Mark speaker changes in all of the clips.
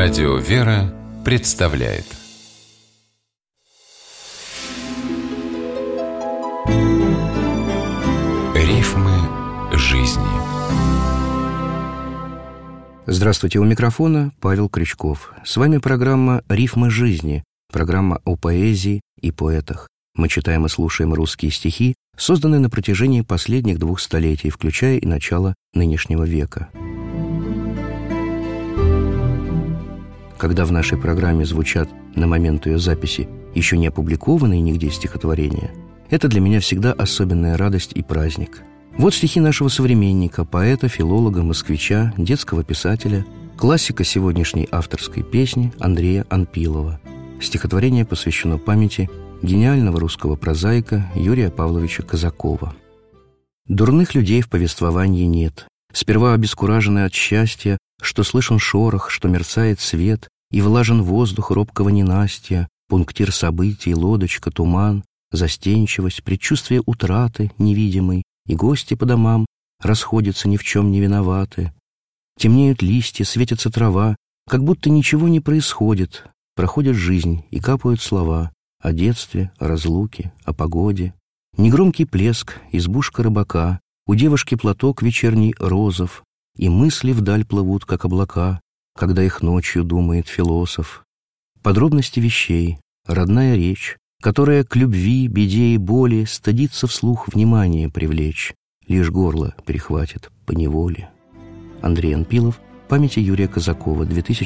Speaker 1: Радио «Вера» представляет Рифмы жизни.
Speaker 2: Здравствуйте, у микрофона Павел Крючков. С вами программа «Рифмы жизни», программа о поэзии и поэтах. Мы читаем и слушаем русские стихи, созданные на протяжении последних 2 столетий, включая и начало нынешнего века. Когда в нашей программе звучат на момент ее записи еще не опубликованные нигде стихотворения, это для меня всегда особенная радость и праздник. Вот стихи нашего современника, поэта, филолога, москвича, детского писателя, классика сегодняшней авторской песни Андрея Анпилова. Стихотворение посвящено памяти гениального русского прозаика Юрия Павловича Казакова. «Дурных людей в повествовании нет. Сперва обескураженный от счастья, что слышен шорох, что мерцает свет, и влажен воздух робкого ненастья, пунктир событий, лодочка, туман, застенчивость, предчувствие утраты невидимой, и гости по домам расходятся ни в чем не виноваты. Темнеют листья, светится трава, как будто ничего не происходит. Проходит жизнь, и капают слова о детстве, о разлуке, о погоде. Негромкий плеск, избушка рыбака, у девушки платок вечерний розов, и мысли вдаль плывут, как облака, когда их ночью думает философ. Подробности вещей, родная речь, которая к любви, беде и боли стыдится вслух внимание привлечь, лишь горло перехватит поневоле». Андрей Анпилов, памяти Юрия Казакова,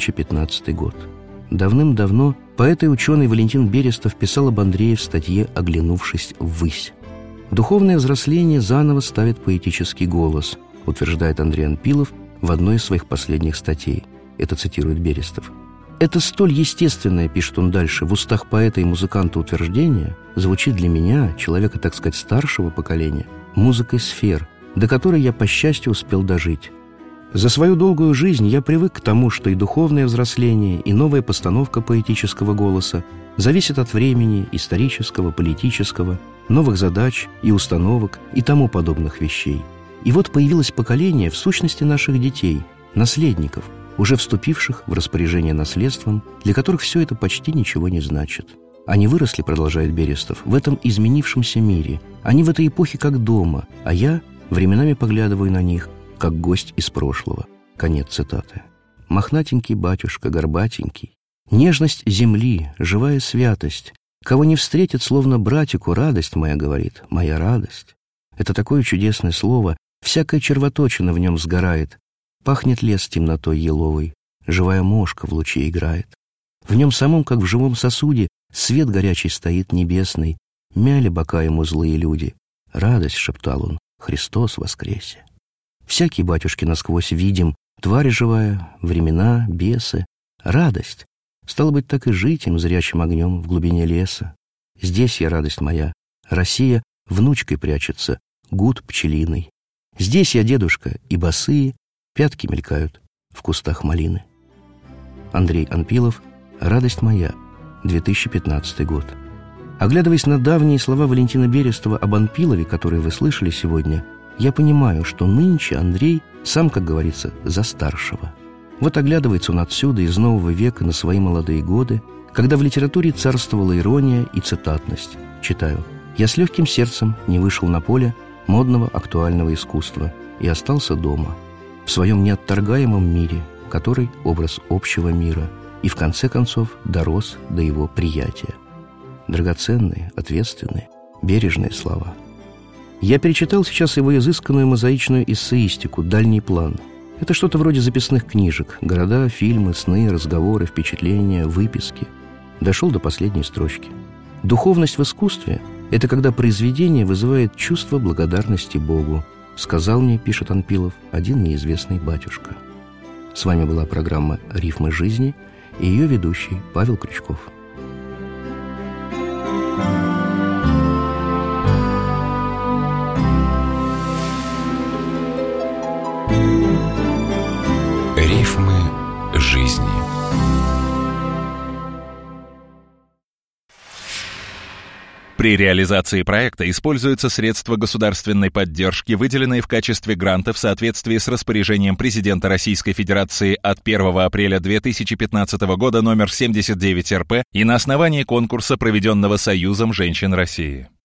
Speaker 2: 2015 год. Давным-давно поэт и ученый Валентин Берестов писал об Андрее в статье «Оглянувшись ввысь». Духовное взросление заново ставит поэтический голос, утверждает Андрей Анпилов в одной из своих последних статей. Это цитирует Берестов. «Это столь естественное, — пишет он дальше, — в устах поэта и музыканта утверждение звучит для меня, человека, так сказать, старшего поколения, музыкой сфер, до которой я, по счастью, успел дожить. За свою долгую жизнь я привык к тому, что и духовное взросление, и новая постановка поэтического голоса зависит от времени, исторического, политического, новых задач и установок и тому подобных вещей. И вот появилось поколение, в сущности, наших детей, наследников, уже вступивших в распоряжение наследством, для которых все это почти ничего не значит. Они выросли, продолжает Берестов, в этом изменившемся мире. Они в этой эпохе как дома, а я временами поглядываю на них, как гость из прошлого». Конец цитаты. Мохнатенький батюшка, горбатенький. Нежность земли, живая святость. Кого не встретит, словно братику, радость моя, говорит, моя радость. Это такое чудесное слово, всякая червоточина в нем сгорает. Пахнет лес темнотой еловой, живая мошка в луче играет. В нем самом, как в живом сосуде, свет горячий стоит небесный. Мяли бока ему злые люди. «Радость», — шептал он, — «Христос воскресе». Всякий, батюшки, насквозь видим, тварь живая, времена, бесы. Радость. Стало быть, так и жить им зрячим огнем в глубине леса. Здесь я, радость моя, Россия внучкой прячется, гуд пчелиный. Здесь я, дедушка, и босые пятки мелькают в кустах малины. Андрей Анпилов, «Радость моя», 2015 год. Оглядываясь на давние слова Валентина Берестова об Анпилове, которые вы слышали сегодня, я понимаю, что нынче Андрей сам, как говорится, за старшего. Вот оглядывается он отсюда, из нового века, на свои молодые годы, когда в литературе царствовала ирония и цитатность. Читаю. «Я с легким сердцем не вышел на поле модного актуального искусства и остался дома, в своем неотторгаемом мире, который образ общего мира, и в конце концов дорос до его приятия». Драгоценные, ответственные, бережные слова. Я перечитал сейчас его изысканную мозаичную эссеистику «Дальний план». Это что-то вроде записных книжек: города, фильмы, сны, разговоры, впечатления, выписки. Дошел до последней строчки. «Духовность в искусстве — это когда произведение вызывает чувство благодарности Богу», сказал мне, пишет Анпилов, один неизвестный батюшка. С вами была программа «Рифмы жизни» и ее ведущий Павел Крючков.
Speaker 1: Рифмы жизни.
Speaker 3: При реализации проекта используются средства государственной поддержки, выделенные в качестве гранта в соответствии с распоряжением президента Российской Федерации от 1 апреля 2015 года номер 79 РП и на основании конкурса, проведенного Союзом женщин России.